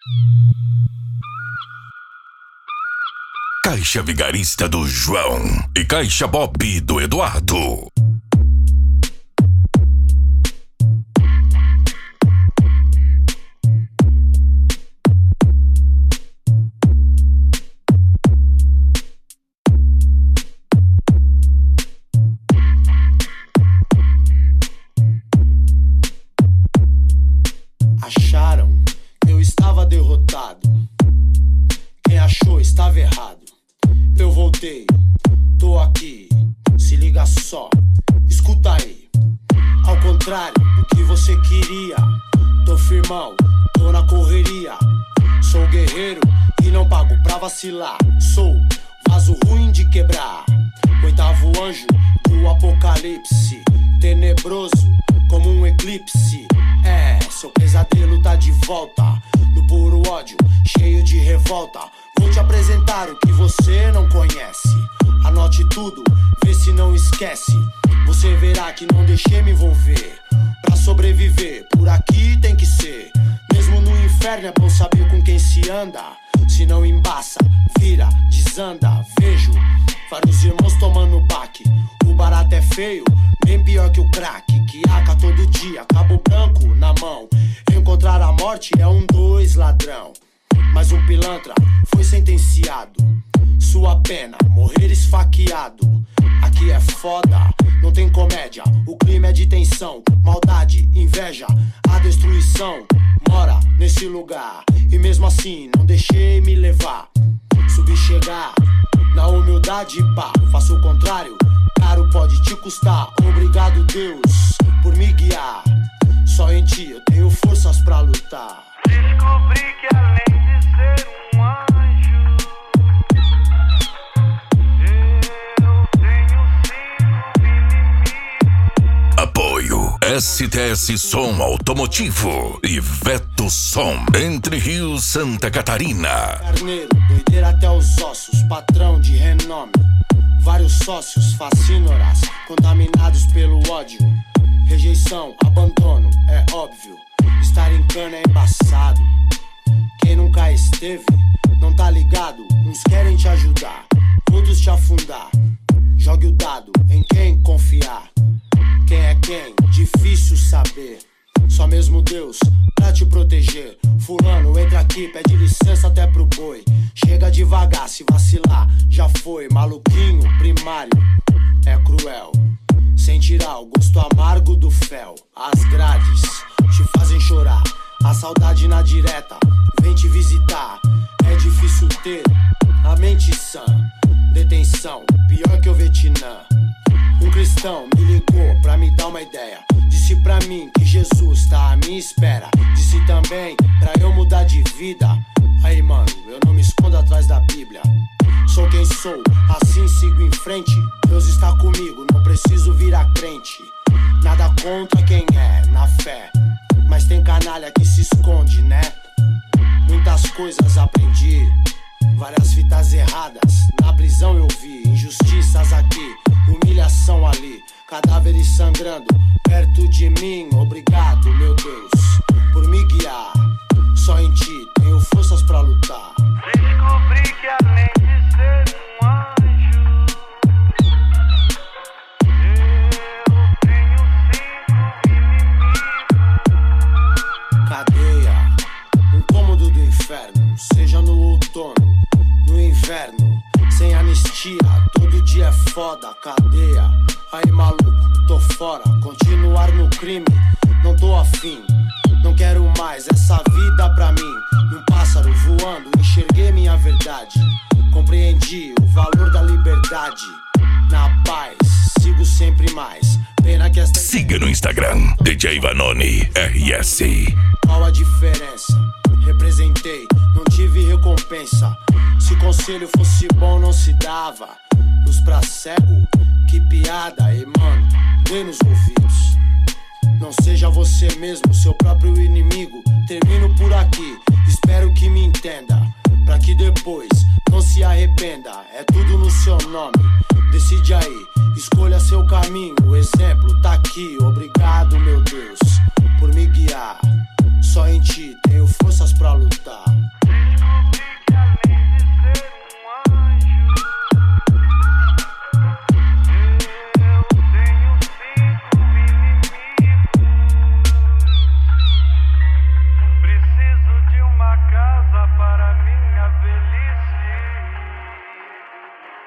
Caixa Vigarista do João e Caixa Bob do Eduardo. Acharam que eu estava derrotado. Quem achou estava errado. Eu voltei, tô aqui, se liga só, escuta aí. Ao contrário do que você queria, tô firmão, tô na correria. Sou guerreiro e não pago pra vacilar. Sou vaso ruim de quebrar, oitavo anjo do apocalipse, tenebroso como um eclipse. É, seu pesadelo tá de volta, no puro ódio, cheio de revolta. Vou te apresentar o que você não conhece. Anote tudo, vê se não esquece. Você verá que não deixei me envolver. Pra sobreviver, por aqui tem que ser. Mesmo no inferno é bom saber com quem se anda. Se não embaça, vira, desanda. Vejo vários irmãos tomando baque. O barato é feio, bem pior que o crack. Que aca todo dia, cabo branco na mão. Encontrar a morte é 2 ladrão. Mas um pilantra foi sentenciado. Sua pena, morrer esfaqueado. Aqui é foda, não tem comédia. O crime é de tensão, maldade, inveja. A destruição mora nesse lugar. E mesmo assim não deixei me levar. Subi chegar, na humildade pá. Faço o contrário, caro pode te custar. Obrigado Deus por me guiar. Só em ti eu tenho forças pra lutar. Descobri que além de ser um anjo, eu tenho 5 inimigos. Apoio STS Som Automotivo e Veto Som, Entre Rios, Santa Catarina. Carneiro, doideira até os ossos, patrão de renome. Vários sócios, fascínoras, contaminados pelo ódio. Rejeição, abandono, é óbvio. Estar em cana é embaçado. Quem nunca esteve, não tá ligado. Uns querem te ajudar, outros te afundar. Jogue o dado em quem confiar. Quem é quem? Difícil saber. Só mesmo Deus pra te proteger. Fulano, entra aqui, pede licença até pro boi. Chega devagar, se vacilar, já foi. Maluquinho, primário, é cruel. Sem tirar o gosto amargo do fel. As grades te fazem chorar. A saudade na direta vem te visitar. É difícil ter a mente sã. Detenção, pior que o Vietnã. Um cristão me ligou pra me dar uma ideia. Disse pra mim que Jesus tá à minha espera. Disse também pra eu mudar de vida. Aí mano, eu não me escondo atrás da Bíblia. Sou quem sou, assim sigo em frente. Deus está comigo, não preciso virar crente. Nada contra quem é, na fé. Mas tem canalha que se esconde, né? Muitas coisas aprendi, várias fitas erradas. Na prisão eu vi injustiças aqui, humilhação ali. Cadáveres sangrando perto de mim. Obrigado, meu Deus, por me guiar. Só em ti tenho forças pra lutar. Descobri que além de ser um anjo, eu tenho 5 inimigos. Cadeia, um cômodo do inferno. Seja no outono, no inverno. Sem anistia, todo dia é foda. Cadeia, aí maluco, tô fora. Continuar no crime, não tô afim. Não quero mais essa vida pra mim. Num pássaro voando, enxerguei minha verdade. Compreendi o valor da liberdade. Na paz, sigo sempre mais. Pena que esta... Siga no Instagram, DJ Vanoni RS. Qual a diferença? Representei, não tive recompensa. Se conselho fosse bom não se dava. Luz pra cego, que piada. E mano, dê nos ouvidos. Não seja você mesmo, seu próprio inimigo. Termino por aqui, espero